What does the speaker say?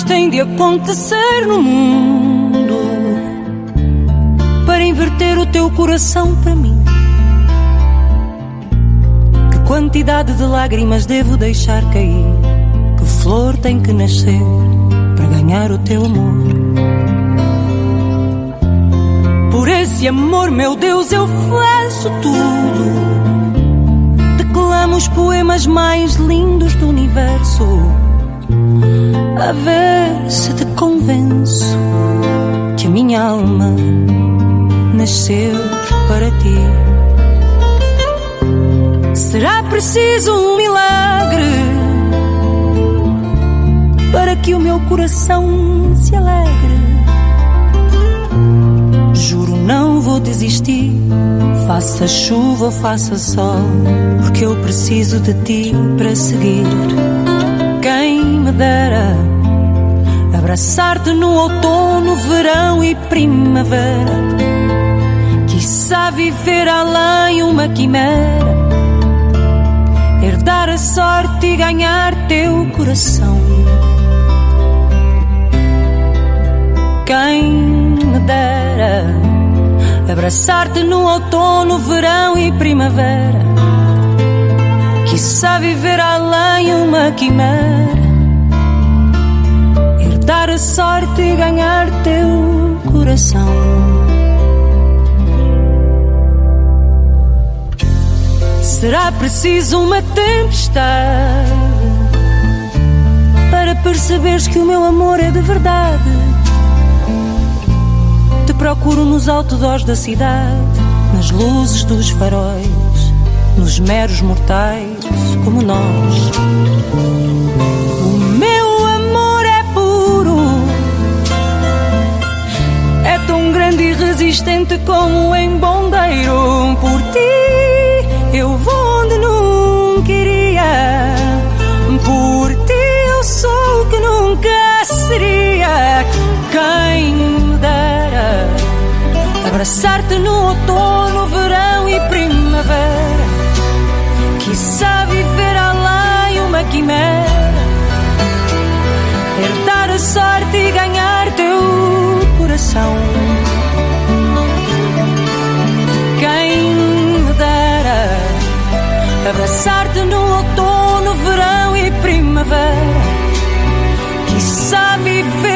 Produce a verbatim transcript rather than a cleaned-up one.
mais tem de acontecer no mundo para inverter o teu coração para mim? Que quantidade de lágrimas devo deixar cair? Que flor tem que nascer para ganhar o teu amor? Por esse amor, meu Deus, eu faço tudo. Declamo os poemas mais lindos do universo, a ver se te convenço que a minha alma nasceu para ti. Será preciso um milagre para que o meu coração se alegre. Juro, não vou desistir, faça chuva ou faça sol, porque eu preciso de ti para seguir. Quem me dera abraçar-te no outono, verão e primavera. Quiçá viver além uma quimera, herdar a sorte e ganhar teu coração. Quem me dera abraçar-te no outono, verão e primavera. Quiçá viver além uma quimera, herdar a sorte e ganhar teu coração. Será preciso uma tempestade para perceberes que o meu amor é de verdade. Te procuro nos outdoors da cidade, nas luzes dos faróis, nos meros mortais como nós. O meu amor é puro, é tão grande e resistente como um embondeiro. Por ti eu vou onde nunca iria, por ti eu sou o que nunca seria. Quem me dera abraçar-te no outono, verão e primavera. Quiçá viver além uma quimera, herdar a sorte e ganhar teu coração. Quem me dera abraçar-te no outono, verão e primavera. Quiçá viver